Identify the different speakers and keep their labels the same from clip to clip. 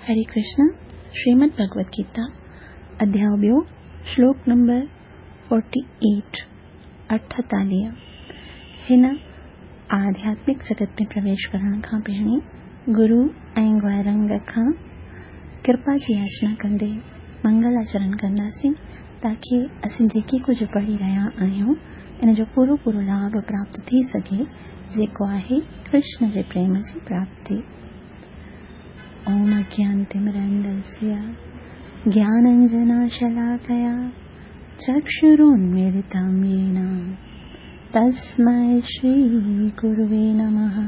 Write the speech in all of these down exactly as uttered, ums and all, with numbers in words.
Speaker 1: हरे कृष्ण। श्रीमद् भगवद गीता अध्याय ॿियो श्लोक नंबर अड़तालीह अठतालीह। हिन आध्यात्मिक जगत में प्रवेश करण खां पहिरीं गुरु ऐं ग्वारंग खां कृपा जी याचना कंदे मंगल आचरण कंदासीं ताकि असीं जेके कुछ पढ़ी रहिया आहियूं इन जो पूरो पूरो लाभ प्राप्त थी सके, जेको आहे कृष्ण जे प्रेम जी प्राप्ति। ओम अज्ञानतिमिरन्धस्य ज्ञानाञ्जनशलाकया चक्षुरुन्मीलितं येन तस्मै श्रीगुरुवे नमः।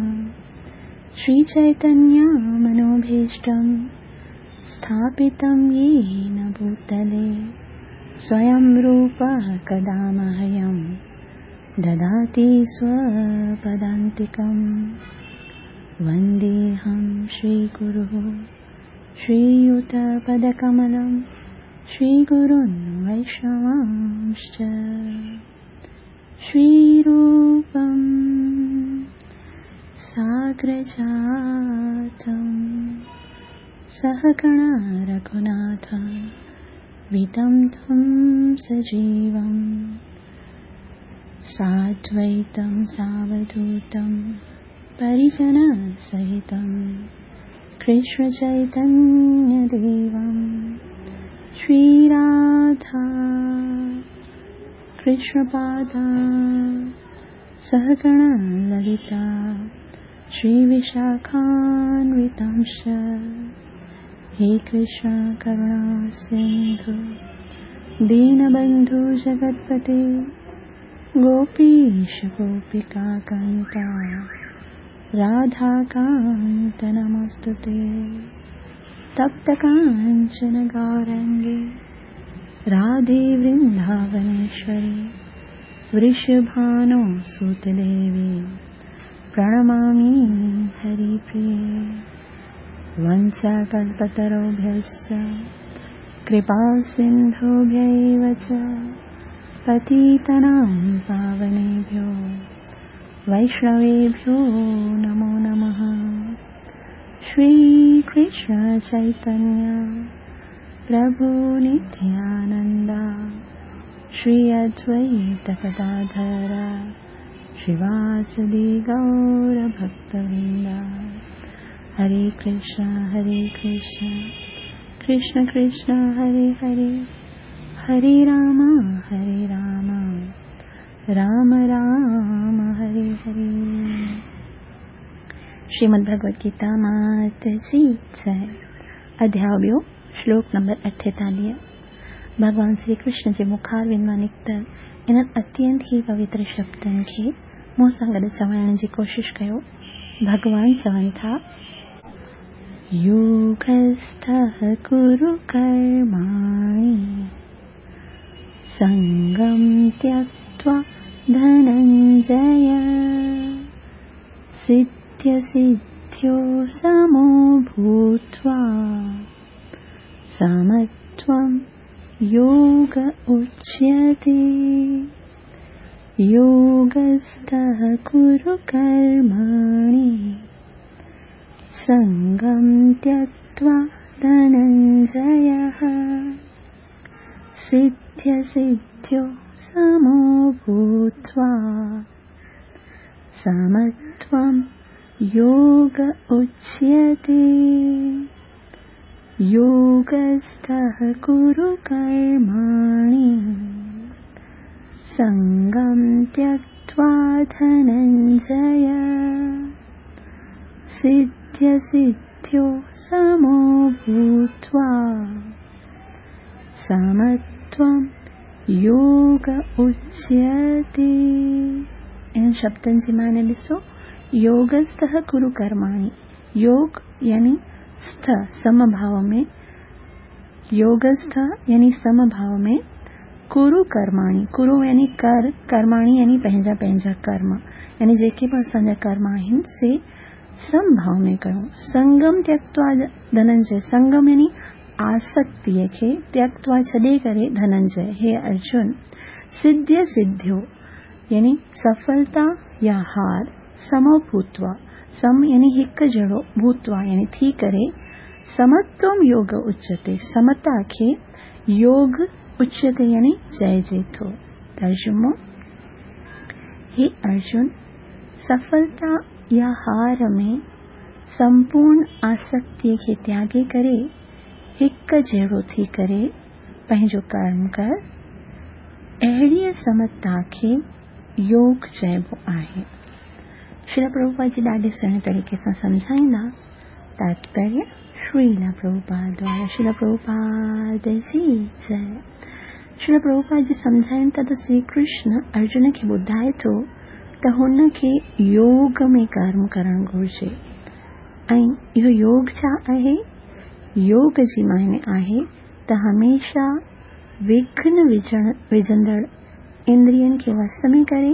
Speaker 1: श्रीचैतन्यमनोभीष्टं स्थापितं येन भूतले स्वयं रूपः कदा मह्यं ददाति स्वपदान्तिकम्। वन्देऽहं श्रीगुरुः श्रीयुतपदकमलं श्रीगुरून् वैष्णवांश्च। श्रीरूपं साग्रजातं सहगणा रघुनाथं वितं तं सजीवं साद्वैतं सावधूतं परिजनसहितं कृष्णचैतन्यदेवं श्रीराधा कृष्णपादान् सहगणा ललिता श्रीविशाखान्वितांश्च। हे कृष्ण करुणा सिन्धु दीनबन्धु जगत्पते गोपीश गोपिकान्ता राधाकान्त नमोस्तुते। तप्तकाञ्चन गौराङ्गे राधे वृन्दावनेश्वरी वृषभानुसुतदेवी प्रणमामि हरिप्रिये। वञ्चाकल्पतरुभ्यश्च कृपासिन्धुभ्यैव च पतितानां पावनेभ्यो वैष्णवेभ्यो नमो नमः। श्रीकृष्ण चैतन्य प्रभु नित्यानन्द श्री अद्वैत गदाधर श्रीवासदि गौरभक्तवृन्द। हरे कृष्ण हरे कृष्ण कृष्ण कृष्ण हरे हरे हरे राम हरे राम राम राम हरे हरे। श्रीमद् भगवद गीता मात जी जय। अध्याय ॿियो श्लोक नंबर अठेतालीह। भगवान श्री कृष्ण जे मुखारविंद मां निकतल इन अत्यंत ही पवित्र शब्दनि खे मूं सां गॾु चवाइण जी कोशिश कयो। भगवान चवनि था, योगस्थः कुरु कर्माणि संगं त्यक्त्वा धनञ्जय सिद्ध्यसिद्ध्यो समो भूत्वा समत्वं योग उच्यते। योगस्थः कुरु कर्माणि संगं त्यक्त्वा धनञ्जयः सिद्ध्यसिद्ध्यो समो भूत्वा समत्वं योग उच्यते। योगस्थः कुरु कर्माणि संगं त्यक्त्वा धनञ्जय सिद्ध्यसिद्ध्यो समो भूत्वा समत्वं योग उच्यते। इन शब्दनि जी माने ॾिसो। योगस्थः कुरु कर्माणि, योग यानी स्थ समभाव में, योगस्थ यानी समभाव में, कुरु कर्माणि कुरु यानी कर, कर्माणि यानी पंहिंजा पंहिंजा कर्म, यानी जेके भी असांजा कर्म आहिनि से समभाव में कयो। संगम त्यक्त्वा धनंजय, संगम यानी आसक्तिअ खे, त्यक्त्वा छॾे करे धनंजय हे अर्जुन। सिद्ध्य सिद्ध्यो यानी सफलता या हार, समो भूत्वा सम यानी हिक जड़ो, भूतवा यानी थी करे, समत्वम योग उच्यते, समता खे योग उच्यते यानी चइजे थो। तर्जुमो, हे अर्जुन, सफलता या हार में संपूर्ण आसक्ति खे त्यागे करे हिक जहिड़ो थी करे पंहिंजो कर्म कर, अहिड़ीअ समता खे योग चइबो आहे। श्रील प्रभुपाद जी ॾाढे सुहिणे तरीक़े सां सम्झाईंदा। तात्पर्य श्रील प्रभुपाद द्वारा। श्रील प्रभुपाद जी जय। श्रील प्रभुपाद जी सम्झाइनि था त श्री कृष्ण अर्जुन खे ॿुधाए थो त हुन खे योग में कर्म करणु घुरिजे। ऐं इहो योग छा आहे? योग जी मायने आहे त हमेशा विघ्न विझण विझंदड़ इंद्रियन खे वस में करे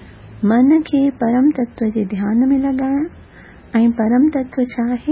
Speaker 1: मन खे परम तत्व जे ध्यान में लॻाइण। ऐं परम तत्व छा आहे?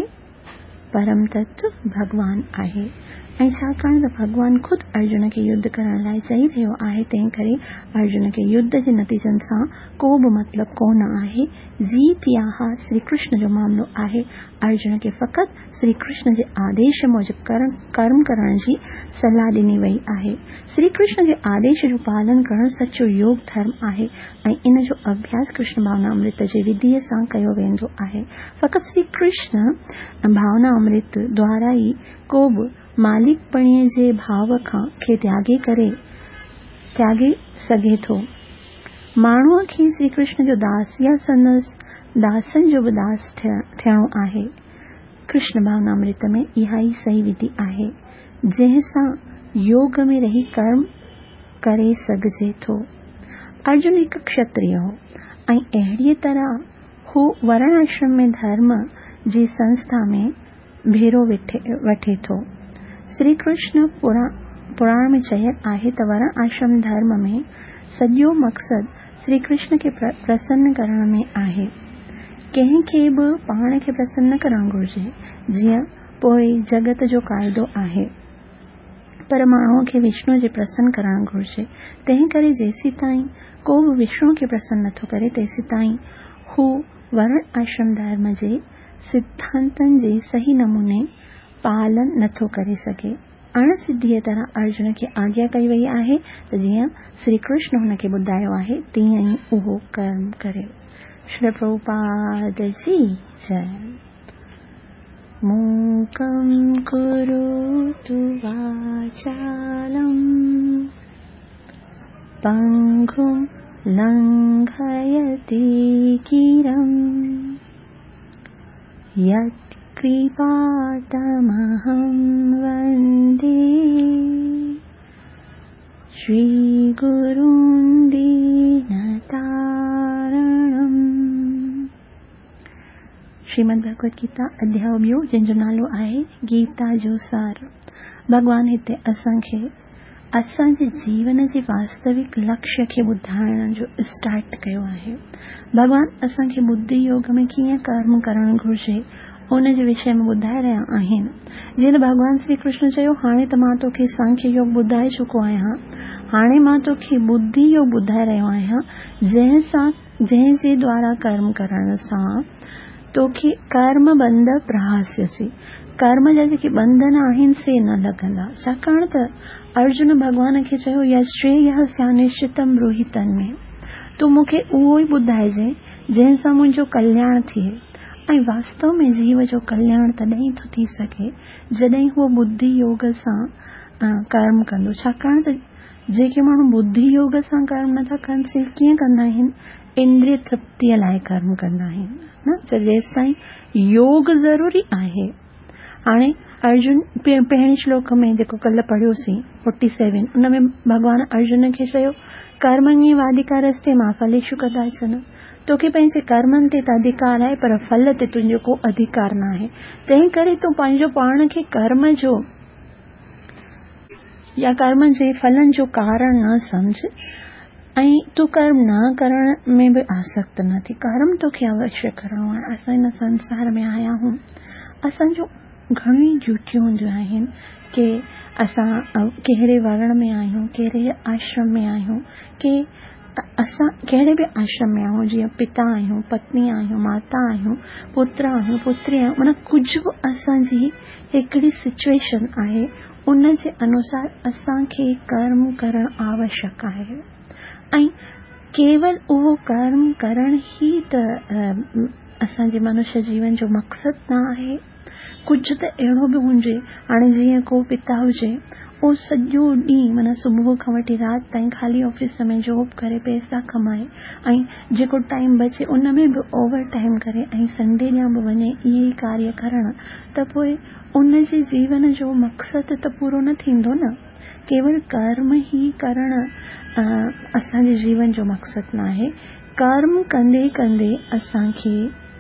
Speaker 1: परम तत्व भगवान आहे। ऐं छाकाणि त भगवान खुद अर्जुन खे युद्ध करण लाइ चई रहियो आहे, तंहिं करे अर्जुन खे युद्ध जे नतीजनि सां को बि मतिलब कोन आहे। जीत या हार श्री कृष्ण जो मामलो आहे। अर्जुन खे फ़क़त श्री कृष्ण जे आदेश मूजिब कर्म करण जी सलाह ॾिनी वई आहे। श्री कृष्ण जे आदेश जो पालन करण सचो योग धर्म आहे ऐं इन जो अभ्यास कृष्ण भावनामृत जे विधीअ सां कयो वेंदो आहे। फ़क़त श्री कृष्ण भावनामृत द्वारा ई को बि मालिकपणीअ जे भाव खां खे त्यागे करे त्यागे सघे थो। माण्हूअ खे श्री कृष्ण जो दास या संदसि दासन जो बि दास थियणो आहे। कृष्ण भावनामृत में इहा ई सही विधि आहे जंहिं सां योग में रही कर्म करे सघिजे थो। अर्जुन हिकु क्षत्रिय हो ऐं अहिड़ीअ तरह हू वर्ण आश्रम में धर्म जी संस्था में भेरो वठे थो। श्री कृष्ण पुराण में चयल आहे त वर्ण आश्रम धर्म में सॼो मक़सद श्री कृष्ण खे प्रसन्न करण में आहे। कंहिं खे बि पाण खे प्रसन्न न करणु घुरिजे, जीअं पोइ जगत जो क़ाइदो आहे, पर माण्हूअ खे विष्णु जे प्रसन्न करणु घुरिजे। तंहिं करे जेसी ताईं को बि विष्णु खे प्रसन्न नथो करे तेसी ताईं हू वर्ण आश्रम धर्म जे सिद्धांतनि जे सही नमूने पालन नथो करे सघे। अणसिद्धीअ तरह अर्जुन खे आज्ञा कई वई आहे त जीअं श्री कृष्ण हुन खे ॿुधायो आहे तीअं ई उहो कर्म करे। श्री प्रभुपाद जी जय। मूकं करोतु वाचालं पंगुं लंघयति गिरं यत् कृपातमहं वन्दे श्रीगुरुं दीनतारणम्। श्रीमद् भगवद गीता अध्याय ॿियो जंहिंजो नालो आहे गीता जो सार। भगवान हिते असांखे असांजे जीवन जे वास्तविक लक्ष्य खे ॿुधाइण जो स्टार्ट कयो आहे। भगवान असांखे बुद्धि योग में कीअं कर्म करणु घुरिजे उन जे विषय में ॿुधाए रहिया आहिनि। जीअं त भगवान श्री कृष्ण चयो, हाणे त मां तोखे सांख्य योग ॿुधाए चुको आहियां, हाणे मां तोखे बुद्धि योग ॿुधाए रहियो आहियां, जंहिं सां जंहिं जे द्वारा कर्म करण सां तोखे कर्म बंध प्रहास्यसि, कर्म जा जेके बंधन आहिनि से न लॻंदा। छाकाणि त अर्जुन भगवान खे चयो, यश्रेयः स्यानिश्चितं ब्रूहि तन्मे, तूं मूंखे उहो ई ॿुधाइजे जंहिं सां मुंहिंजो कल्याण थिए। ऐं वास्तव में जीव जो कल्याण तॾहिं थो थी सघे जॾहिं हू बुद्धि योग सां कर्म कंदो। छाकाणि त जेके माण्हू बुद्धि योग सां कर्म नथा कनि से कीअं कंदा आहिनि? इंद्रिय तृप्तिअ लाइ कर्म कंदा आहिनि न। जेसि ताईं योग ज़रूरी आहे। हाणे अर्जुन पहिरें श्लोक में जेको कल्ह पढ़ियोसीं सैंतालीस, उन में भगवान अर्जुन खे चयो, कर्मण्येवाधिकारस्ते मा फलेषु कदाचन, तोखे पंहिंजे कर्मनि ते त अधिकार आहे पर फल ते तुंहिंजो को अधिकार न आहे। तंहिं करे तूं पंहिंजो पाण खे कर्म जो या कर्म जे फलनि जो कारण न समझ ऐं तूं कर्म न करण में बि आसक्त न थी। कर्म तोखे अवश्य करणो आहे। असां हिन संसार में आया आहियूं, असांजो घणी ड्यूटियूं हूंदियूं आहिनि कि असां कहिड़े वर्ण में आहियूं, कहिड़े आश्रम में आहियूं, के असां कहिड़े बि आश्रम में आहियूं, जीअं पिता आहियूं, पत्नी आहियूं, माता आहियूं, पुत्र आहियूं, पुत्री आहियूं, माना कुझु बि असांजी हिकिड़ी सिचुएशन आहे, उन जे अनुसार असांखे कर्म करणु आवश्यक आहे। ऐं केवल उहो कर्म करण ई त असांजे मनुष्य जीवन जो मक़सदु न आहे। कुझु त अहिड़ो बि हुजे, हाणे जीअं को पिता हुजे, उहो सॼो ॾींहुं माना सुबुह खां वठी राति ताईं ख़ाली ऑफिस में जॉब करे पैसा कमाए, ऐं जेको टाइम बचे उन में बि ओवर टाइम करे ऐं संडे ॾींहुं बि वञे इहे कार्य करणु, त पोइ उन जे जीवन जो मक़सदु त पूरो न थींदो न। केवल कर्म ई करणु असांजे जीवन जो मक़सदु न आहे। कर्म कंदे कंदे असांखे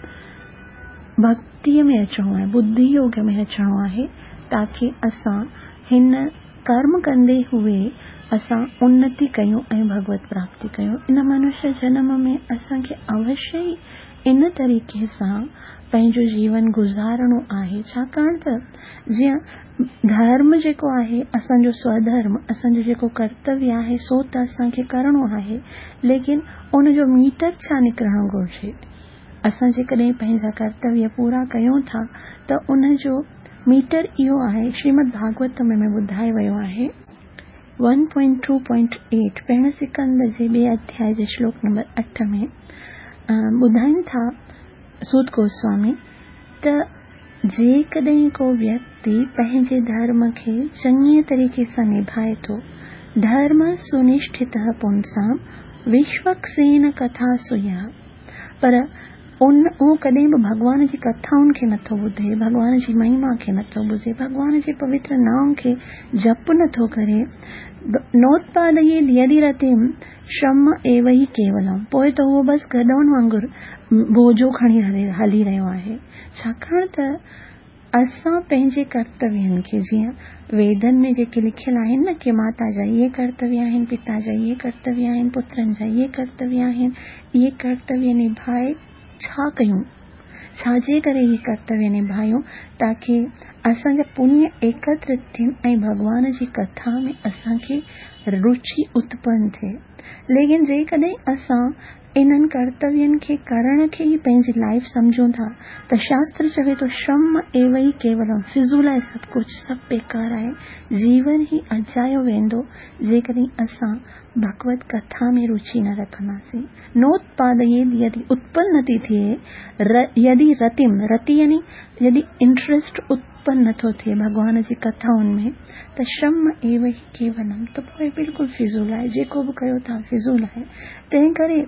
Speaker 1: भक्तीअ में अचणो आहे, बुद्धि योग में अचणो आहे, ताकि असां हिन कर्म कंदे हुए असां उन्नति कयूं ऐं भगवत प्राप्ति कयूं। इन मनुष्य जन्म में असांखे अवश्य ई इन तरीक़े सां पंहिंजो जीवन गुज़ारणो आहे। छाकाणि त जीअं धर्म जेको आहे, असांजो स्वधर्म, असांजो जेको कर्तव्य आहे, सो त असांखे करणो आहे, लेकिन उन जो मीटर छा निकिरणु घुरिजे। असां जेकॾहिं पंहिंजा कर्तव्य पूरा कयूं था त उन जो मीटर इहो आहे, श्रीमद भागवत में ॿुधायो वियो आहे one point two point eight पहिरें सिकंद जे ॿिए अध्याय जे श्लोक नंबर अठ में ॿुधाइनि था सूत गोस्वामी त जेकॾहिं को व्यक्ति पंहिंजे धर्म खे चङीअ तरीक़े सां निभाए थो, धर्म सुनिष्ठितः पुंसां विश्वक्सेन कथा सुया, पर उन उहो कॾहिं बि भगवान जी कथाउनि खे नथो ॿुधे, भगवान जी महिमा खे नथो ॿुधे, भगवान जे पवित्र नाम खे जप नथो करे, नोत्पादये यदि रतिम श्रम एव ही केवलम, पोइ त उहो बस गॾोन वांगुरु बोझो खणी हली रहियो आहे। छाकाणि त असां पंहिंजे कर्तव्यनि खे, जीअं वेदन में जेके लिखियल आहिनि न कि माता जा इहे कर्तव्य आहिनि, पिता जा इहे कर्तव्य आहिनि, पुत्रनि जा इहे कर्तव्य आहिनि, इहे कर्तव्य निभाए छा कयूं, छाजे करे इहे कर्तव्य निभायूं, ताकि असांजा पुण्य एकत्रित थियनि ऐं भगवान जी कथा में असांखे रुचि उत्पन्न थिए। लेकिन जेकॾहिं असां इन्हनि कर्तव्यनि खे करण खे ई पंहिंजी लाइफ सम्झूं था त शास्त्र चवे तो श्रम एव ई केवलम, फिज़ूल आहे सभु कुझु, सभु बेकार आहे, जीवन ई अजायो वेंदो जेकॾहिं असां भगवत कथा में रुचि न रखंदासीं। नोत्पादये यदि उत्पन्न नथी थिए, र, यदि रतिम, रति यानी यदि इंटरेस्ट उत्पन्न नथो थिए भगवान जी कथाउनि में, त श्रम एव ही केवलम, त पोइ बिल्कुलु फिज़ूल आहे, जेको बि कयो था फिज़ूल आहे। तंहिं करे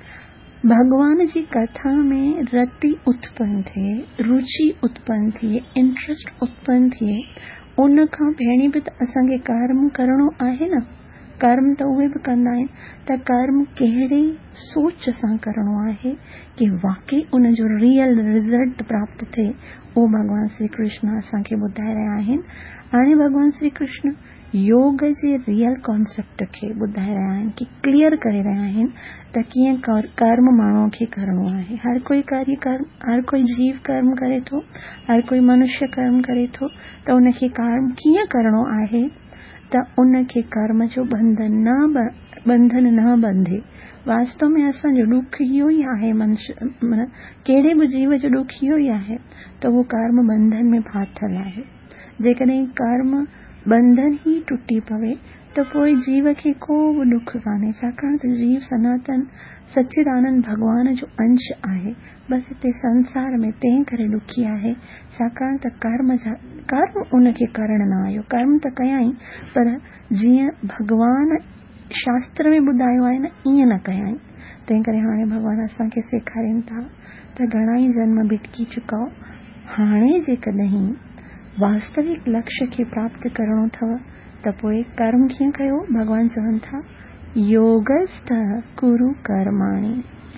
Speaker 1: भगवान जी कथा में रति उत्पन्न थिए, रुचि उत्पन्न थिए, इंटरेस्ट उत्पन्न थिए, उन खां पहिरीं बि त असांखे कर्म करणो आहे न। कर्म त उहे बि कंदा आहिनि, त कर्म कहिड़े सोच सां करणो आहे कि वाकई उन जो रियल रिज़ल्ट प्राप्त थिए, उहो भगवान श्री कृष्ण असांखे ॿुधाए रहिया आहिनि। हाणे भगवान श्री कृष्ण योग जे रियल कॉन्सेप्ट खे ॿुधाए रहिया आहिनि, कि क्लियर करे रहिया आहिनि त कीअं कर्म माण्हूअ खे करणो आहे। हर कोई कार्य कर्म, हर कोई जीव कर्म करे थो, हर कोई मनुष्य कर्म करे थो, त उनखे कर्म कीअं करणो आहे त उनखे कर्म जो बंधन न बंधन न बंधे। वास्तव में असांजो दुख इहो ई आहे, मनुष्य माना कहिड़े बि जीव जो दुख इहो ई आहे त उहो कर्म बंधन में फाथल आहे। जेकॾहिं कर्म बंधन ही टुटी पवे त पोइ जीव खे को बि दुख कान्हे, छाकाणि त जीव सनातन सच्चिदानंद भगवान जो अंश आहे, बस हिते संसार में तंहिं करे दुखी आहे, छाकाणि त कर्म जा कर्म उनखे करण न आयो। कर्म त कयाई, पर जीअं भगवान शास्त्र में ॿुधायो आहे न, ईअं न कयाई। तंहिं करे हाणे भगवान असांखे सेखारनि था त घणाई जन्म भिटकी चुकाओ, हाणे जेकॾहिं वास्तविक लक्ष्य खे प्राप्त करणो अथव त पोइ कर्म कीअं कयो। भगवान चवनि था योगस्थ कुरु कर्माणि,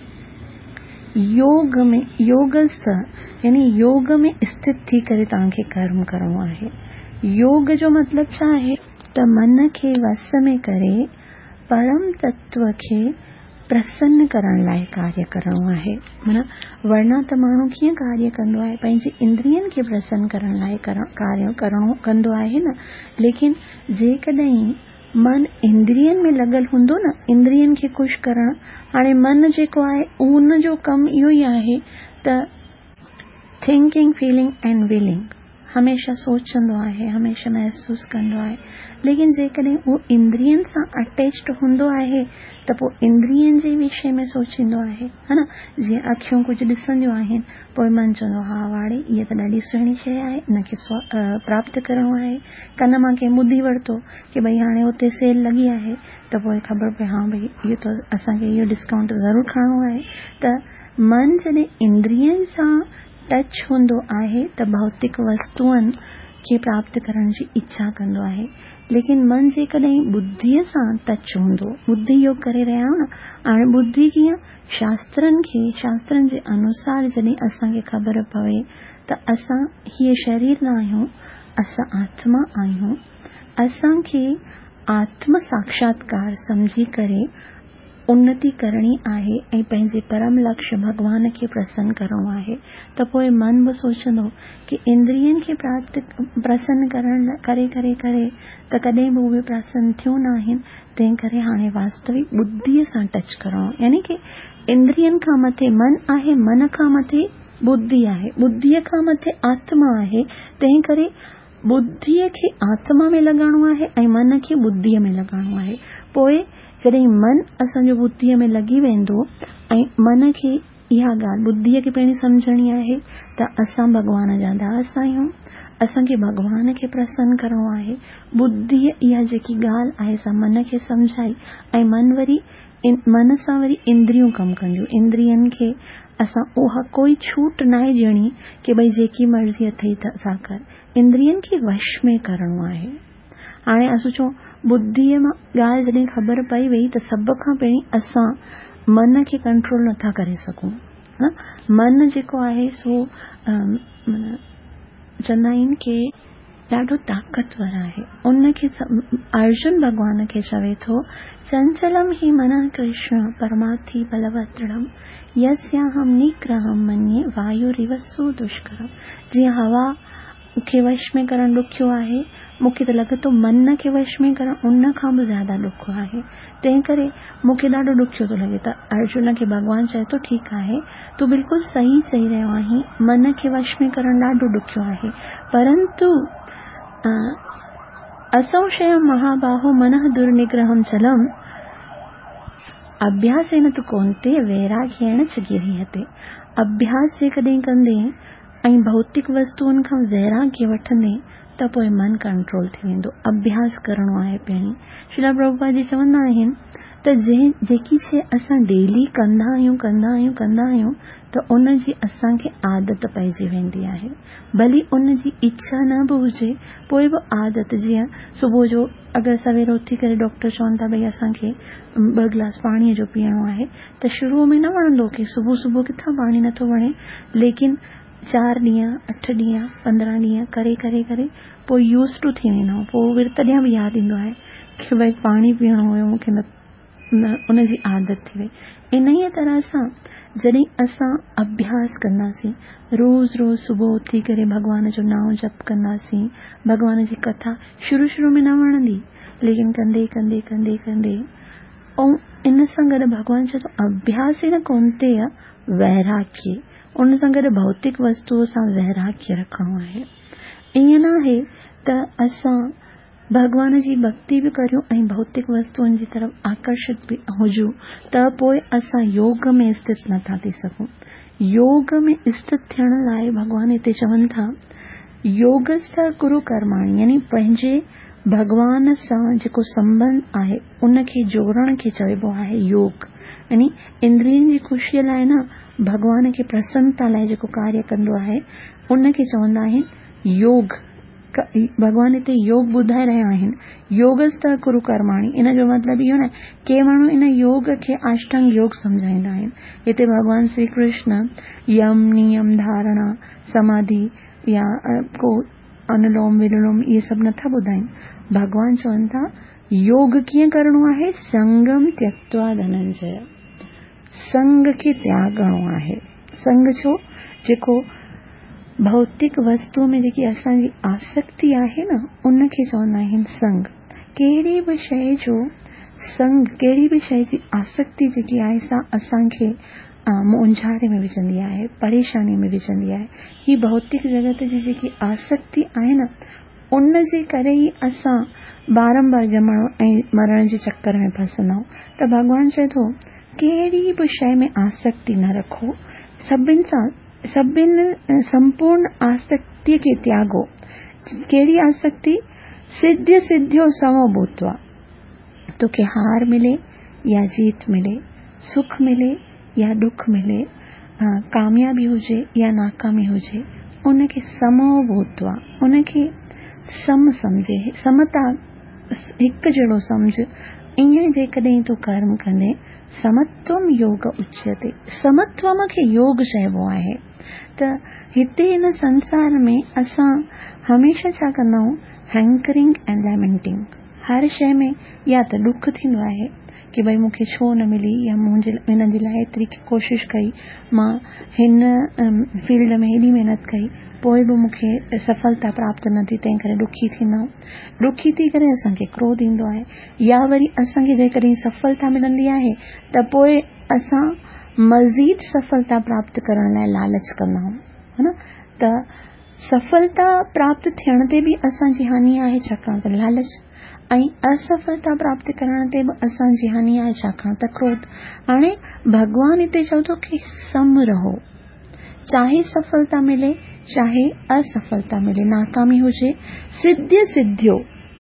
Speaker 1: योग में योगस्थ यानी योग में स्थित थी करे तव्हांखे कर्म करणो आहे। योग जो मतलब छा आहे त मन खे वस में करे परम तत्व खे प्रसन्न करण लाइ कार्य करणो आहे। माना वरना त माण्हू कीअं कार्य कंदो आहे, पंहिंजी इंद्रियनि खे प्रसन्न करण लाइ कार्य करणो कंदो आहे न। लेकिन जेकॾहिं मन इंद्रियन में लॻल हूंदो न, इंद्रियन खे ख़ुशि करणु। हाणे मन जेको आहे उन जो कमु इहो ई आहे त थिंकिंग, फीलिंग एंड विलिंग, हमेशह सोचंदो आहे, हमेशह महसूस कंदो आहे। लेकिन जेकॾहिं उहो इंद्रियन सां अटैच्ड हूंदो आहे त पोइ इंद्रियन जे विषय में सोचींदो आहे, है न। जीअं अखियूं कुझु ॾिसंदियूं आहिनि, पोइ मन चवंदो हा वाड़े इहा त ॾाढी सुहिणी शइ आहे, इनखे प्राप्त करणो आहे। कन मां कंहिं ॿुधी वरितो कि भई हाणे हुते सेल लॻी आहे, त पोइ ख़बर पए हा भई इहो त असांखे इहो डिस्काउंट ज़रूरु खणणो आहे। त मन जॾहिं इंद्रियन सां टच हूंदो आहे त भौतिक वस्तुअनि खे प्राप्त करण जी इच्छा कंदो आहे। लेकिन मन जेकॾहिं बुद्धीअ सां टच हूंदो, बुद्धि योग करे रहिया आहियूं न, हाणे बुद्धि कीअं, शास्त्रनि खे शास्त्रनि जे अनुसार जॾहिं असांखे ख़बर पवे त असां हीअ शरीर न आहियूं, असां आत्मा आहियूं, असांखे आत्म साक्षात्कार समझी करे उन्नति करणी आहे ऐं पंहिंजे परम लक्ष्य भगवान खे प्रसन्न करणो आहे, त पोइ मन बि सोचंदो कि इंद्रियन खे प्राप्त प्रसन्न करण करे करे करे त कॾहिं बि उहे प्रसन्न थियूं न आहिनि। तंहिं करे हाणे वास्तविक बुद्धीअ सां टच करणो, यानी कि इंद्रियन खां मथे मन आहे, मन खां मथे बुद्धि आहे, बुद्धीअ खां मथे आत्मा आहे। तंहिं करे बुद्धीअ खे आत्मा में लॻाइणो आहे ऐं मन खे बुद्धीअ में लॻाइणो आहे। पोइ जॾहिं मन असांजो बुद्धीअ में लॻी वेंदो ऐं मन खे इहा ॻाल्हि बुद्धीअ खे पहिरीं सम्झणी आहे त असां भगवान जा दास आहियूं, असांखे भगवान खे प्रसन्न करणो आहे। बुद्धीअ इहा जेकी ॻाल्हि आहे सा मन खे सम्झाई ऐं मन वरी मन सां वरी इंद्रियूं कमु कंदियूं। इंद्रियन खे असां उहा कोई छूट न आहे ॾियणी कि भई जेकी मर्ज़ी अथई त असां कर, इंद्रियन खे वश में करणो आहे। हाणे असां चऊं बुद्धीअ मां ॻाल्हि जॾहिं ख़बर पई वई त सभ खां पहिरीं असां मन खे कंट्रोल नथा करे सघूं। मन जेको आहे सो चवंदा आहिनि कि ॾाढो ताक़तवर आहे। उनखे अर्जुन भगवान खे चवे थो चंचलम ही मनः कृष्ण परमार्थी बलवदृढ़म यस्याहम निग्रहम मन्ये वायुरिव सुदुष्करम। जीअं हवा खे वश में करणु ॾुखियो आहे, मूंखे त लॻे थो मन खे वश में करणु उन खां बि ज़्यादा ॾुखो आहे। तंहिं करे मूंखे ॾाढो ॾुखियो थो लॻे। त अर्जुन खे भॻवानु चए थो ठीकु आहे, तूं बिल्कुलु सही चई रहियो आहीं, मन खे वश में करणु ॾाढो ॾुखियो आहे, परंतु असंशयम महाबाहो मनः दुर्निग्रहम चलम अभ्यासेन तु कौन्तेय वैराग्येण च गिह्यते। अभ्यास जेकॾहिं कंदे ऐं भौतिक वस्तुअनि खां वैराग्य वठंदे त पोइ मन कंट्रोल थी वेंदो। अभ्यास करणो आहे पहिरीं। श्रील प्रभुपाद जी चवंदा आहिनि त जंहिं जेकी शइ असां डेली कंदा आहियूं कंदा आहियूं कंदा आहियूं त उन जी असांखे आदत पइजी वेंदी आहे, भली उन जी इच्छा न बि हुजे, पोइ बि आदत। जीअं सुबुह जो अगरि सवेर उथी करे डॉक्टर चवनि था भई असांखे ॿ गिलास पाणीअ जो पीअणो आहे, त शुरूअ में न वणंदो कि सुबुह सुबुह किथां पाणी नथो वणे, लेकिन चारि ॾींहं अठ ॾींहं पंद्रहं ॾींहं करे करे करे पोइ यूज़ टू थी वेंदा आहियूं। पोइ विर्त ॾियां बि यादि ईंदो आहे कि भई पाणी पीअणो हुयो मूंखे, न उन जी आदत थी वई। इन ई तरह सां जॾहिं असां अभ्यास कंदासीं, रोज़ रोज़ सुबुह उथी करे भगवान जो नाम जप कंदासीं, भगवान जी कथा शुरू शुरू में न वणंदी, लेकिन कंदे कंदे कंदे कंदे ऐं इन सां गॾु भगवान चए थो अभ्यास न कौन्तेय वैराग्य, उन सां गॾु भौतिक वस्तुओं सां वैराग्य रखणो आहे। ईअं न आहे त असां भगवान जी भक्ति बि करियूं ऐं भौतिक वस्तुअनि जी तरफ़ आकर्षित बि हुजूं त पोइ असां योग में स्थित नथा थी सघूं। योग में स्थित थियण लाइ भगवान हिते चवनि था योगस्थ कुरु कर्माणि, यानी पंहिंजे भगवान सां जेको संबंध आहे उनखे जोड़ण खे चइबो आहे योग। यानी इंद्रियन जी ख़ुशीअ लाइ न, भगवान खे प्रसन्नता लाइ जेको कार्य कंदो आहे उनखे चवंदा आहिनि योग। भगवान हिते योग ॿुधाए रहिया आहिनि योगस्थ कुरु कर्माणि। इन जो मतिलबु इहो न, के माण्हू इन योग खे अष्टांग योग सम्झाईंदा आहिनि। हिते भगवान श्री कृष्ण यम नियम धारणा समाधि या को अनुलोम विलोम इहे सभु नथा ॿुधाइनि। भगवान चवनि था योग कीअं करणो आहे, संगम त्यक्त्वा धनंजय, संग खे त्यागणो आहे। संग छो, जेको भौतिक वस्तुओं में जेकी असांजी आसक्ति आहे न, उनखे चवंदा आहिनि संग। कहिड़ी बि शइ जो संग, कहिड़ी बि शइ जी आसक्ति जेकी आहे सा असांखे मुंझारे में विझंदी आहे, परेशानी में विझंदी आहे। ही भौतिक जगत जी जेकी आसक्ति आहे न, उन जे करे ई असां बारंबार ॼमण ऐं मरण जे चक्कर में फसंदा आहियूं। त भॻवान चए थो कहिड़ी बि शइ में आसक्ति न रखो, सभिनि सां सभिनि संपूर्ण आसक्ति खे त्यागो। कहिड़ी आसक्ति? सिद्ध सिद्धियो समो भूत्वा। तोखे हार मिले या जीत मिले, सुख मिले या दुख मिले, कामयाबी हुजे या नाकामी हुजे, उनखे समो भूत्वा, उनखे सम समझे, समता हिकु जहिड़ो समझ। ईअं जेकॾहिं तूं कर्म कंदे, समत्वम योग उच्यते। समत्वम खे योग चइबो आहे। त हिते हिन संसार में असां हमेशा छा कंदा आहियूं? Hankering and lamenting. हर शइ में या त दुख थींदो आहे कि भई मूंखे छो न मिली, या मुंहिंजे हिन जे लाइ एतिरी कोशिशि कई, मां हिन फील्ड में हेॾी महिनत कई, पोइ बि मूंखे सफलता प्राप्त न थी, तंहिं करे दुखी थींदा आहियूं। दुखी थी करे असांखे क्रोध ईंदो आहे। या वरी असांखे जेकॾहिं सफलता मिलंदी आहे त पोइ असां मज़ीद सफलता प्राप्त करण लाइ लालच कंदा आहियूं, है न। त सफलता प्राप्त थियण ते बि असांजी हानि आहे, छाकाणि त लालच, ऐं असफलता प्राप्त करण ते बि असांजी हानि आहे, छाकाणि त क्रोध। हाणे भॻवान हिते चओ थो कि सम रहो, चाहे सफलता मिले चाहे असफलता मिले, नाकामी हुजे, सिद्ध सिद्धियो,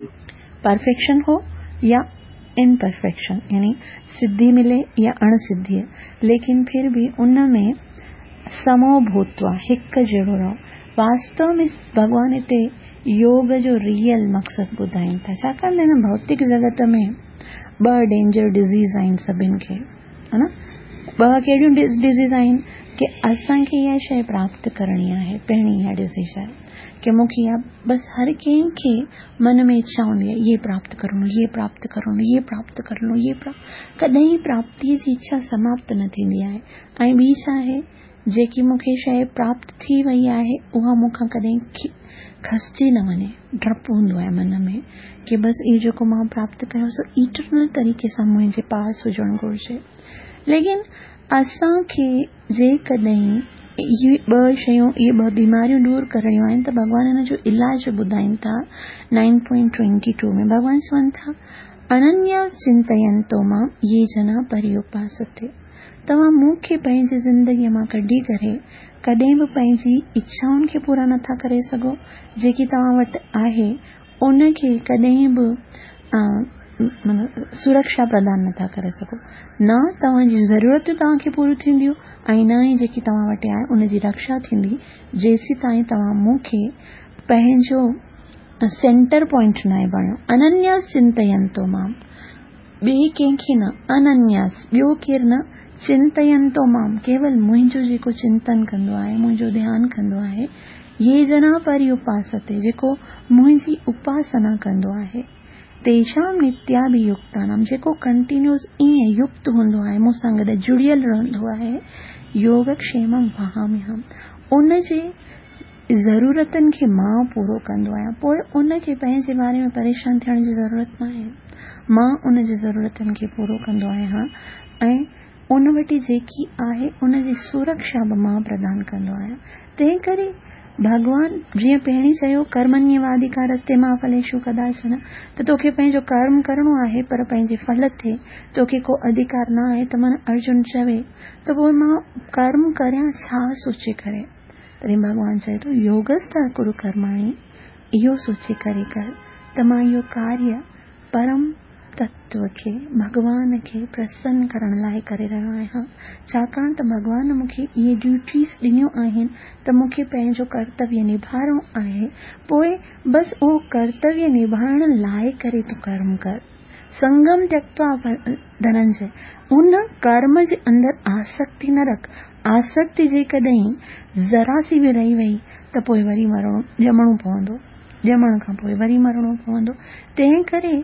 Speaker 1: परफेक्शन हो या इनपरफेक्शन, यानी सिद्धि मिले या अणसिद्धि, लेकिन फिर भी उनमें समो भूत्वा, हिकु जहिड़ो रहो। वास्तव में भगवान हिते योग जो रियल मक़सद ॿुधाइनि था, छाकाणि त हिन भौतिक जगत में ॿ डेंजर डिज़ीज़ आहिनि सभिनि खे, है न। ॿ कहिड़ियूं डिज़ीज़ आहिनि कि असांखे इहा शइ प्राप्त करणी आहे। पहिरीं इहा डिज़ीज़ आहे कि मूंखे इहा बसि, हर कंहिंखे मन में इच्छा हूंदी आहे ये प्राप्त करणो, ये प्राप्त करणो, ये प्राप्त करणो, ये प्राप्त, कॾहिं प्राप्तिअ जी इच्छा समाप्त न थींदी आहे। ऐं ॿी छा आहे, जेकी मूंखे शइ प्राप्त थी वई आहे उहा मूंखां कॾहिं खसिजी न वञे। डपु हूंदो आहे मन में कि बसि इहो जेको मां प्राप्त कयो सो इटरनल तरीक़े सां मुंहिंजे पास हुजणु घुरिजे। लेकिन असांखे जेकॾहिं इहे ॿ शयूं, इहे ॿ बीमारियूं दूरि करणियूं आहिनि त भॻवान हिन जो इलाजु ॿुधाइनि था। नाइन पॉइंट ट्वेंटी टू में भॻवान चवनि था अनन्या चिंतयन्तो मां ये जना पर्युपासते। तव्हां मूंखे पंहिंजी ज़िंदगीअ मां कढी करे कॾहिं बि पंहिंजी इच्छाउनि खे पूरा नथा करे सघो, जेकी तव्हां वटि आहे उनखे कॾहिं बि सुरक्षा प्रदान नथा करे सघो। न तव्हांजी ज़रूरतूं तव्हांखे पूरियूं थींदियूं ऐं न ई जेकी तव्हां वटि आहे उनजी रक्षा थींदी, जेसी ताईं तव्हां मूंखे पंहिंजो सेंटर पॉइंट न आहे बणियो। अनन्यास चिंतयन्तो मां, ॿिए कंहिंखे न, अनन्यास ॿियो केरु न, चिंतयन्तो मां, केवल मुंहिंजो जेको चिंतन कंदो आहे, मुंहिंजो ध्यानु कंदो आहे, ये जना पर्युपासते, जेको मुंहिंजी उपासना कंदो आहे, तेषां नित्याभियुक्तानां, जेको कंटिन्यूस ईअं युक्त हूंदो आहे, मूंसां गॾु जुड़ियल रहंदो आहे, योगक्षेमं वहाम्यहम्, उन जे ज़रूरतनि खे मां पूरो कंदो आहियां। पोइ उनखे पंहिंजे बारे में परेशान थियण जी ज़रूरत न आहे। मां उन जी ज़रूरतनि खे पूरो कंदो आहियां ऐं उन वटि जेकी आहे उन जी सुरक्षा बि मां प्रदान कंदो आहियां। तंहिं करे भॻवान जीअं पहिरीं चयो कर्मण्येवाधिकार रस्ते मां फलेषु कदाचन, त तोखे पंहिंजो कर्म करणो आहे पर पंहिंजे फल ते तोखे को अधिकार न आहे। त मन अर्जुन चवे त पोइ मां कर्म करियां छा सोचे करे? तॾहिं भॻवान चए थो योगस्थः कुरु कर्माणि, इहो सोचे करे कर त मां इहो कार्य परम तत्व खे, भगवान खे प्रसन्न करण लाइ करे रहियो आहियां। छाकाणि त भगवान मूंखे इहे ड्यूटीज़ ॾिनियूं आहिनि त मूंखे पंहिंजो कर्तव्य निभाइणो आहे। पोइ बसि उहो कर्तव्य निभाइण लाइ करे तूं कर्म कर। संगम त्यक्त्वा धनंजय, उन कर्म जे अंदरि आसक्ति न रख। आसक्ति जेकॾहिं ज़रा सी बि रही वई त पोइ वरी मरणो ॼमणो पवंदो, ॼमण खां पोइ वरी मरणो पवंदो। तंहिं करे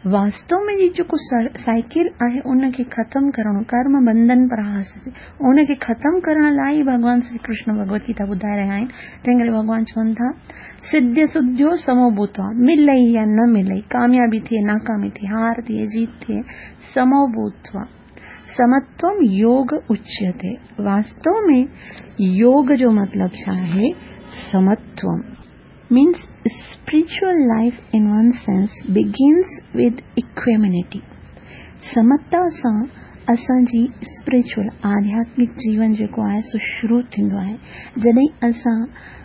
Speaker 1: वास्तव में जी जेको साइकिल आहे उनखे ख़त्म करणो, कर्म बंधन प्रहास, उनखे ख़त्म करण लाइ भगवान श्री कृष्ण भगवत गीता ॿुधाए रहिया आहिनि। तंहिं करे भगवान चवनि था सिद्ध सुध्यो समो भूत्वा, मिलई या न मिलई, कामयाबी थिए नाकामी थिए, हार थिए जीत थिए, समो भूत्वा समत्वम योग उच्यते। वास्तव में योग जो मतलब छा आहे? समत्वम means spiritual life in one sense begins with equanimity. समता सां असांजी स्पिरिचुअल आध्यात्मिक जीवन जेको आहे सो शुरू थींदो आहे। जॾहिं असां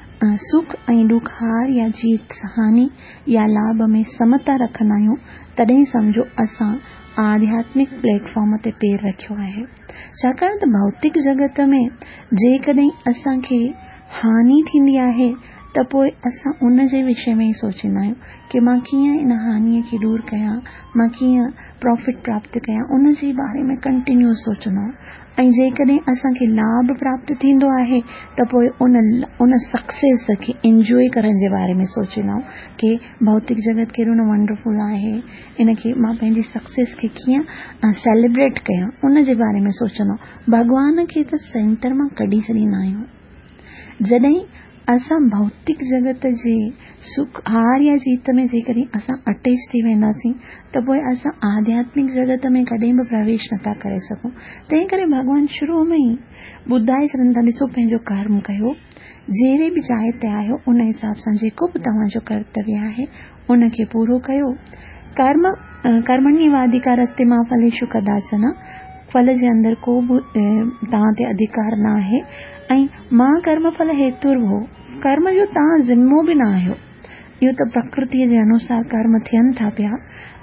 Speaker 1: सुख ऐं दुख, हार या जीत, हानि या लाभ में समता रखंदा आहियूं, तॾहिं समझो असां आध्यात्मिक प्लेटफॉर्म ते पेर रखियो आहे। छाकाणि त भौतिक जगत में जेकॾहिं असांखे हानि थींदी आहे त पोइ असां उन जे विषय में ई सोचींदा आहियूं कि मां कीअं इन हानिअ खे दूर कयां, मां कीअं प्रॉफिट प्राप्त कयां, उन जे बारे में कंटिन्यू सोचंदा आहियूं। ऐं जेकॾहिं असांखे लाभ प्राप्त थींदो आहे त पोइ उन उन सक्सेस खे इंजॉय करण जे बारे में सोचींदा आहियूं कि भौतिक जगत केॾो न वंडरफुल आहे, इनखे मां पंहिंजी सक्सेस खे कीअं सेलिब्रेट कयां, उन जे बारे में सोचंदा आहियूं। भॻवान खे त सेंटर मां कढी छॾींदा आहियूं। जॾहिं असां भौतिक जगत जे सुख, हार या जीत में जेकॾहिं असां अटैच थी वेंदासीं त पोइ असां आध्यात्मिक जगत में कॾहिं बि प्रवेश नथा करे सघूं। तंहिं करे भॻवान शुरू में ई ॿुधाए छॾनि था, ॾिसो पंहिंजो कर्म कयो, जहिड़े बि जाइ ते आहियो उन हिसाब सां जेको बि तव्हांजो कर्तव्य आहे उनखे पूरो कयो। कर्म कर्मण्येवाधिकारस्ते मा फलेषु कदाचन, फल जे अंदरि को बि तव्हां ते अधिकार न आहे। ऐं मां कर्म फल हेतुर्भो, कर्म जो तव्हां ज़िम्मो बि न आहियो। इहो त प्रकृतिअ जे अनुसार कर्म थियनि था पिया,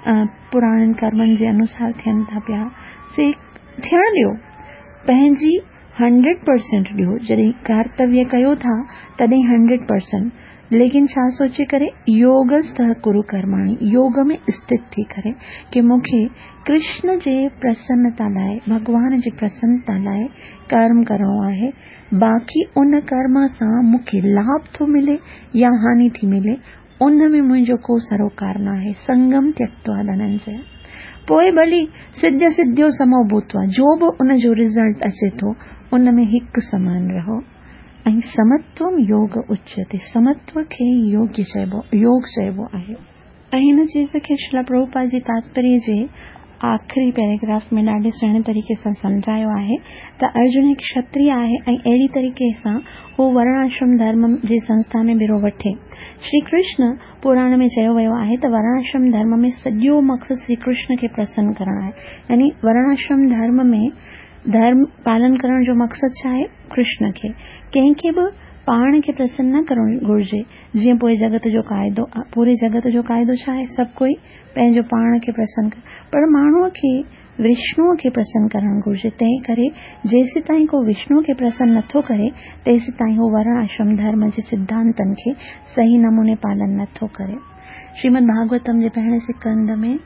Speaker 1: पुराणनि कर्मनि जे अनुसार थियनि था पिया, से थियण ॾियो, पंहिंजी हंड्रेड परसेंट ॾियो। जॾहिं कर्तव्य कयो था तॾहिं हंड्रेड परसेंट, लेकिन छा सोचे करे? योगस्थः कुरु कर्माणि, योग में स्थित थी करे कि मूंखे कृष्ण जे प्रसन्नता लाइ, भगवान जी प्रसन्नता लाइ कर्म करणो आहे। बाक़ी उन कर्म सां मूंखे लाभ थो मिले या हानि थी मिले, उन में मुंहिंजो को सरोकार न आहे। संगम त्यक्त्वा धनंजय, पोइ भली सिद्ध सिद्धियो समो भूत्वा, जो बि उन जो रिज़ल्ट अचे थो उन में हिकु समान रहो। ऐं समत्वम योग उच्यते, समत्व खे योग्य चइबो, योग चइबो आहे। ऐं हिन चीज़ खे श्रील प्रभुपाद जी तात्पर्य जे आख़िरी पैराग्राफ में ॾाढे सुहिणे तरीक़े सां सम्झायो आहे त अर्जुन हिकु क्षत्रिय आहे ऐं अहिड़ी तरीक़े सां हू वर्णाश्रम धर्म जी संस्था में बिरो वठे। श्री कृष्ण पुराण में चयो वियो आहे त वर्णाश्रम धर्म में सॼो मक़सदु श्री कृष्ण खे प्रसन्न करणु आहे। यानी वर्णाश्रम धर्म में धर्म पालन करण जो मक़सदु छा आहे? कृष्ण खे। कंहिंखे बि पाण खे प्रसन्न न करणु घुर्जे। जीअं पूरे जगत जो क़ाइदो, पूरे जगत जो क़ाइदो छा आहे? सभु कोई पंहिंजो पाण खे प्रसन्न कर, पर माण्हूअ खे विष्णुअ खे प्रसन्न करणु घुर्जे। तंहिं करे जेसि ताईं को विष्णु खे प्रसन्न नथो करे तेसि ताईं हू वर्ण आश्रम धर्म जे सिद्धांतनि खे सही नमूने पालन नथो करे। श्रीमद भागवतम जे पहिरें सिकंद में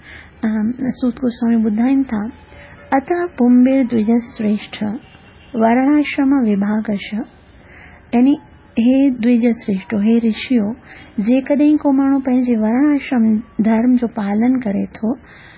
Speaker 1: सूत गोस्वामी ॿुधाइनि था, अतः पुंबेर द्विज श्रेष्ठ वर्णाश्रम विभागश, यानी हे द्विज श्रेष्ठो, हे ऋषियो, जेकॾहिं को माण्हू पंहिंजे वर्णाश्रम धर्म जो पालन करे थो,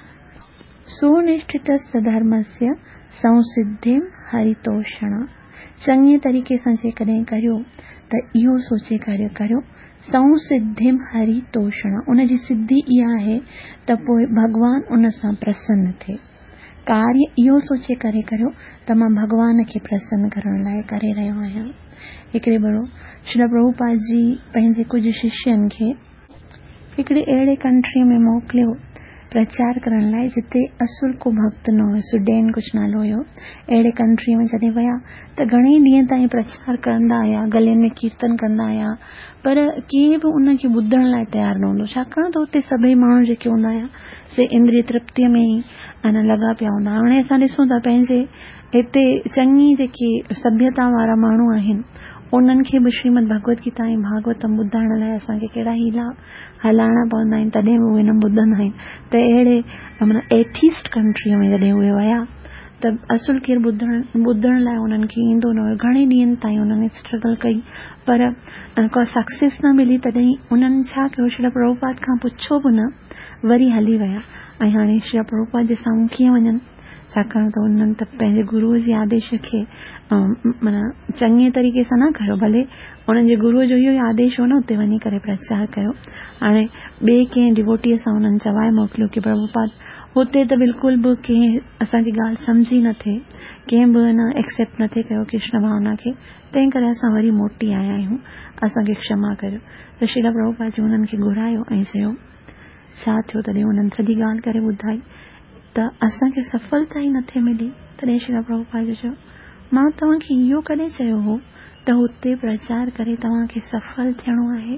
Speaker 1: सुनिष्ठितस्य धर्मस्य संसिद्धिं हरितोषण, चङे तरीक़े सां जेकॾहिं करियो त इहो सोचे करे करियो, संसिद्धिं हरितोषण, उन जी सिद्धि इहा आहे त पोइ भॻवान उन सां प्रसन्न थिए। कार्य इहो सोचे करे करियो त मां भॻवान खे प्रसन्न करण लाइ करे रहियो आहियां। हिकिड़े भेरो श्री प्रभुपाद जी पंहिंजे कुझु शिष्यनि खे हिकिड़े अहिड़े कंट्री में मोकिलियो प्रचार करण लाइ जिते असुल को भक्त न हुयो, सुडेन कुझु नालो हुयो। अहिड़े कंट्री में जॾहिं विया त घणेई ॾींहं ताईं प्रचार कंदा आया, गले में कीर्तन कंदा आया, पर कंहिं बि उनखे ॿुधण लाइ तयारु न हूंदो। छाकाणि त उते सभई माण्हू जेके हूंदा हुया से इंद्रिय तृप्तिअ में ई अन लॻा पिया हूंदा। हाणे असां ॾिसूं था पंहिंजे हिते चङी जेके सभ्यता वारा माण्हू आहिनि उन्हनि खे बि श्रीमद भगवत गीता ऐं भागवतम ॿुधाइण लाइ असांखे कहिड़ा हीला हलाइणा पवंदा आहिनि, तॾहिं बि उहे न ॿुधंदा आहिनि। त अहिड़े माना एथिस्ट कंट्रीअ में जॾहिं उहे विया त असुल केरु ॿुधण ॿुधण लाइ उन्हनि खे ईंदो न हुयो। घणे ॾींहंनि ताईं उन्हनि स्ट्रगल कई पर को सक्सेस न मिली। तॾहिं उन्हनि छा कयो, श्री प्रभुपाद खां पुछो बि न, वरी हली विया। ऐं हाणे श्री प्रभुपाद जे साम्हूं कीअं वञनि, छाकाणि त उन्हनि त पंहिंजे गुरूअ जे आदेश खे माना चङे तरीक़े सां न कयो। भले उन्हनि जे गुरूअ जो इहो ई आदेश हो न, उते वञी करे प्रचार कयो। हाणे ॿिए कंहिं डिवोटीअ सां उन्हनि चवाए मोकिलियो कि प्रभुपाद हुते त बिल्कुलु बि कंहिं असांजी ॻाल्हि सम्झी न थिए, कंहिं बि न एक्सेप्ट न थिए कयो कृष्ण भावना खे, तंहिं करे असां वरी मोटी आया आहियूं, असांखे क्षमा कयो। त श्री प्रभुपाद जी उन्हनि खे घुरायो ऐं चयो छा थियो। तॾहिं उन्हनि सॼी ॻाल्हि करे ॿुधाई त असांखे सफलता ई नथे मिली। तॾहिं श्री प्रभुपाद जी चयो मां तव्हांखे इहो कॾहिं चयो हो त हुते प्रचार करे तव्हांखे सफल थियणो आहे।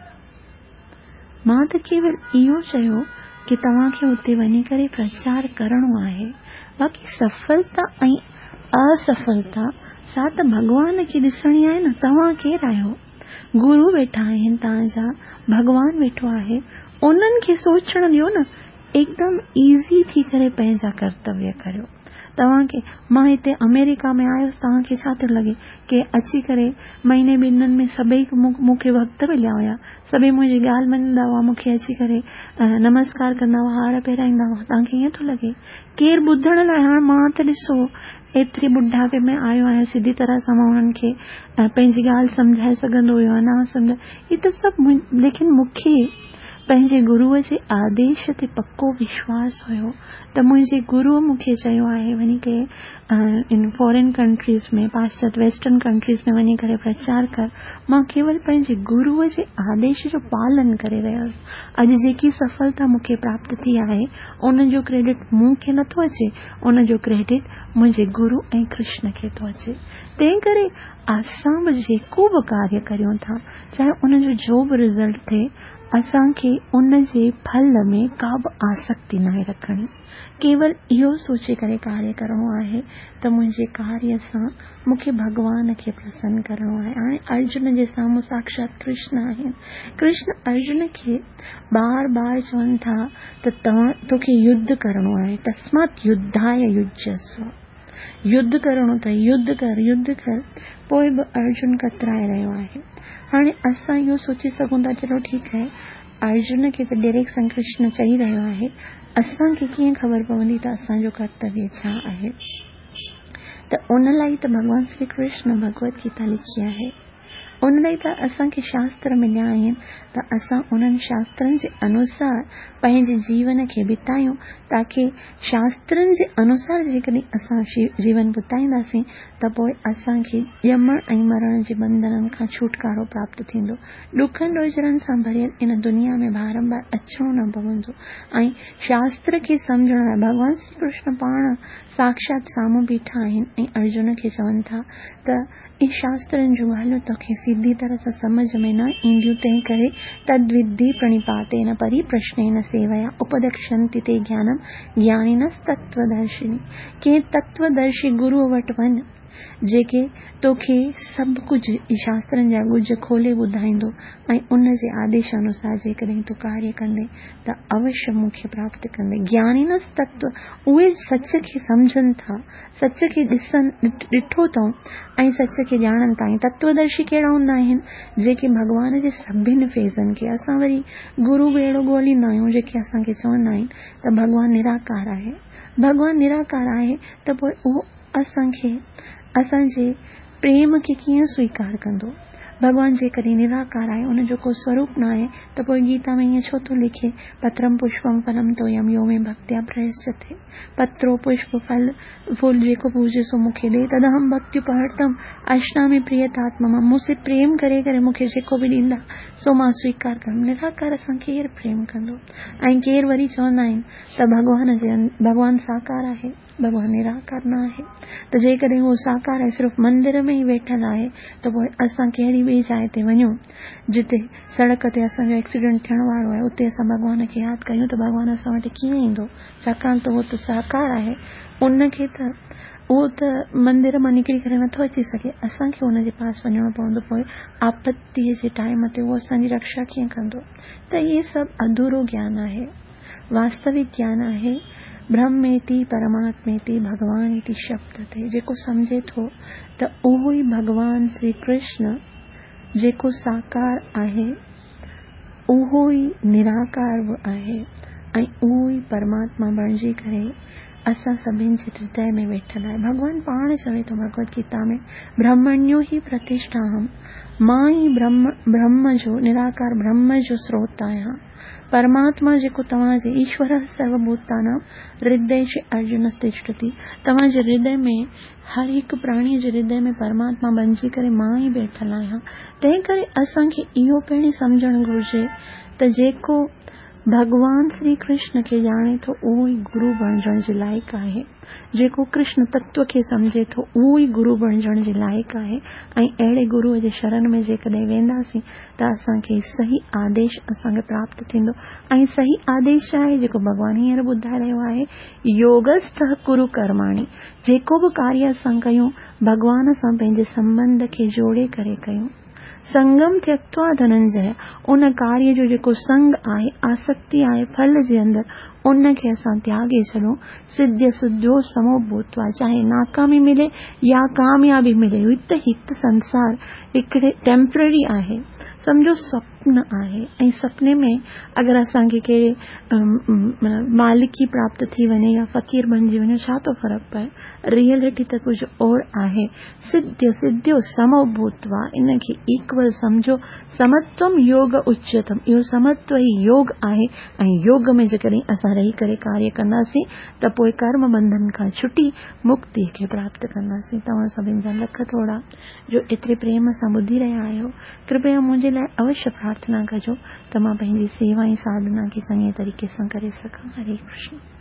Speaker 1: मां त केवल इहो चयो कि तव्हांखे हुते वञी करे प्रचार करणो आहे। बाक़ी सफलता ऐं असफलता सा त भगवान खे ॾिसणी आहे न। तव्हां केरु आहियो, गुरु वेठा आहिनि तव्हांजा, भगवान वेठो आहे, उन्हनि खे सोचण ॾियो न। एकदम ईज़ी थी करे पंहिंजा कर्तव्य करियो। तव्हांखे मां हिते अमेरिका में आयुसि, तव्हांखे छा थो लॻे कि अची करे महीने ॿिनि में सभई मूंखे वक़्तु मिलिया हुया, सभई मुंहिंजी ॻाल्हि मञंदा हुआ, मूंखे अची करे नमस्कार कंदा हुआ, हार पहिराईंदा हुआ। तव्हांखे ईअं थो लॻे केरु ॿुधण लाइ। हाणे मां त ॾिसो एतिरी बुढ़ापे में आयो आहियां, सिधी तरह सां मां उन्हनि खे पंहिंजी ॻाल्हि सम्झाए सघंदो हुयो न सम्झ, ही त सभु। लेकिन मूंखे पंहिंजे गुरूअ जे आदेश ते पक्को विश्वास हुयो त मुंहिंजे गुरूअ मूंखे चयो आहे वञी करे इन फॉरेन कंट्रीज़ में, पाश्चात्य वेस्टर्न कंट्रीज़ में वञी करे प्रचार कर। मां केवल पंहिंजे गुरूअ जे आदेश जो पालन करे रहियसि। अॼु जेकी सफलता मूंखे प्राप्त थी आहे उन जो क्रेडिट मूंखे नथो अचे, उन जो क्रेडिट मुंहिंजे गुरू ऐं कृष्ण खे थो अचे। तंहिं करे असां बि जेको बि कार्य करियूं था, चाहे उन जो जो बि रिज़ल्ट थिए, असांखे उन जे फल में का बि आसक्ति न रखणी। केवल इहो सोचे करे कार्य करणो आहे त मुंहिंजे कार्य सां मूंखे भगवान खे प्रसन्न करणो आहे। हाणे अर्जुन जे साम्हूं साक्षात कृष्ण आहिनि। कृष्ण अर्जुन खे बार बार चवनि था त तव्हां तोखे युद्ध करणो आहे, तस्मात युद्धाय युज्यस्व। युद्ध करणो त युद्ध कर, युद्ध कर। पोइ बि अर्जुन कतराए रहियो आहे। हाणे असां इहो सोचे सघूं था चलो ठीकु आहे, अर्जुन खे त डायरेक्ट संग कृष्ण चई रहियो आहे, असांखे कीअं ख़बर पवंदी त असांजो कर्तव्य छा आहे। त उन लाइ त भॻवान श्री कृष्ण भगवत गीता लिखी आहे, उन लाइ त असांखे शास्त्र मिलिया आहिनि त असां उन्हनि शास्त्रनि जे अनुसार पंहिंजे जीवन खे बितायूं, ताकि शास्त्रनि जे अनुसार जेकॾहिं असां जीवन बिताईंदासीं त पोइ असांखे ॼमण ऐं मरण जे बंधननि खां छुटकारो प्राप्त थींदो। ॾुखनि रोजरनि सां भरियल इन दुनिया में बारंबार अचणो न पवंदो। ऐं शास्त्र खे सम्झण लाइ भगवान श्री कृष्ण पाण साक्षात साम्हूं बीठा आहिनि ऐं अर्जुन खे चवनि था त इन शास्त्रनि जूं ॻाल्हियूं तोखे सीधी तरह सां समझ में न ईंदियूं, तंहिं करे तद्विद्धि प्रणिपातेन परिप्रश्नेन सेवया उपदक्षन्ति ते ज्ञानम ज्ञानिनस् तत्वदर्शिनी। के तत्वदर्शी गुरु वटि वञ जेके तोखे सभु कुझु शास्त्रनि जा गुज खोले ॿुधाईंदो ऐं उन जे आदेश अनुसार जेकॾहिं तूं कार्य कंदे त अवश्य मूंखे प्राप्त कंदे। ज्ञानिनस् तत्व, उहे सच खे सम्झनि था, सच खे ॾिसनि ॾिठो अथऊं ऐं सच खे ॼाणनि था। ऐं तत्वदर्शी कहिड़ा हूंदा आहिनि, जेके भॻवान जे सभिनि फेज़नि खे, असां वरी गुरू अहिड़ो ॻोल्हींदा आहियूं जेके असांखे चवंदा आहिनि त भॻवानु निराकार आहे। भॻवानु निराकार आहे त पोइ उहो असांखे असांजे प्रेम खे कीअं स्वीकार कंदो। भगवान जेकॾहिं निराकार आहे, उन जो को स्वरूप न आहे, त पोइ गीता में ईअं छो थो लिखे पत्रम पुष्पम फलम तोयम यो में भक्त्या प्रयश्चते। पत्रो पुष्प फल फूल जेको पूजे सो मूंखे ॾे, तदहम भक्ति उपहर्तम अश्नामि प्रियतात्मा। मूंसे प्रेम करे करे मूंखे जेको बि ॾींदा सो मां स्वीकार कंदमि। निराकार सां केरु प्रेम कंदो। ऐं केरु वरी चवंदा आहिनि त भगवान जे भगवान साकार आहे, भगवान निराकार न आहे। त जेकॾहिं उहो साकार आहे, सिर्फ़ु मंदिर में ई वेठल आहे, त पोइ असां कहिड़ी ॿी जाइ ते वञूं जिते सड़क ते असांजो एक्सीडेंट थियण वारो आहे, उते असां भॻवान खे यादि कयूं त भॻवान असां वटि कीअं ईंदो। छाकाणि त उहो त साकार आहे, उनखे त उहो त मंदिर मां निकिरी करे नथो अची सघे, असांखे उन जे पास वञणो पवंदो। पोइ आपत्तीअ जे टाइम ते उहो असांजी रक्षा कीअं कंदो। त इहे सभु अधूरो ज्ञान आहे। वास्तविक ज्ञान आहे ब्रह्मेति परमात्मेति भगवानेति शब्दते। जेको समझे थो त उहो ई भगवान श्री कृष्ण जेको साकार आहे उहो ई निराकार बि आहे ऐं उहो ई परमात्मा बणिजी करे असां सभिनि जे हृदय में वेठल आहे। भगवान पाण चवे थो भगवत गीता में, ब्रह्मण्यो ही प्रतिष्ठाहम, मां ई ब्रह्म ब्रह्म जो निराकार ब्रह्म जो स्रोत आहियां। परमात्मा जेको तव्हांजे ईश्वर सर्वभूतानां हृदय जे अर्जुन तिष्ठति, तव्हांजे हृदय में हर हिकु प्राणी जे हृदय में परमात्मा बणिजी करे मां ई वेठल आहियां। तंहिं करे असांखे इहो पहिरीं सम्झणु घुरिजे त जेको भगवान श्री कृष्ण के जाने थो उहो ई गुरु बणजण जे लाइक़ आहे। जेको कृष्ण तत्व के समझे थो उहो ई गुरु बणजण जे लाइक़ आहे। ऐं अहिड़े गुरुअ जे शरण में जेकॾहिं वेंदासीं त असांखे सही आदेश असांखे प्राप्त थींदो। ऐं सही आदेश आहे जेको भगवान हींअर ॿुधाए रहियो आहे, योगस्थः कुरु कर्माणि। जेको बि कार्य असां कयूं भगवान सां पंहिंजे संबंध खे जोड़े करे कयूं। संगम त्यक्त्वा धनंजय, उन कार्य जो जेको संग आहे, आसक्ति आहे फल जे अंदर, उन खे असां त्यागे छॾूं। सिद्ध सिद्धियो समो भूत्वा, चाहे नाकामी मिले या कामयाबी मिले, हित हित संसार हिकिड़े टेम्पररी आहे, सम्झो स्वप्न आहे। ऐं सपने में अगरि असांखे कहिड़े मालिकी प्राप्त थी वञे या फ़कीर बणिजी वञे, छा थो फ़र्क़ु पए, रियलिटी त कुझु और आहे। सिद्ध सिद्धियो समो भूत्वा, इन खे इक्वल सम्झो। समत्वम योग उच्यतम, इहो समत्व ई योग आहे। ऐं योग में जेकॾहिं असां रही करे कार्य कंदासीं त पोइ कर्म बंधन खां छुटी मुक्ति खे प्राप्त कंदासीं। तव्हां सभिनि जा लख थोड़ा जो एतिरे प्रेम सां ॿुधी रहिया आहियो, कृपया मुंहिंजे लाइ अवश्य प्रार्थना कजो त मां पंहिंजी सेवा ऐं साधना खे चङे तरीक़े सां करे सघां। हरे कृष्ण।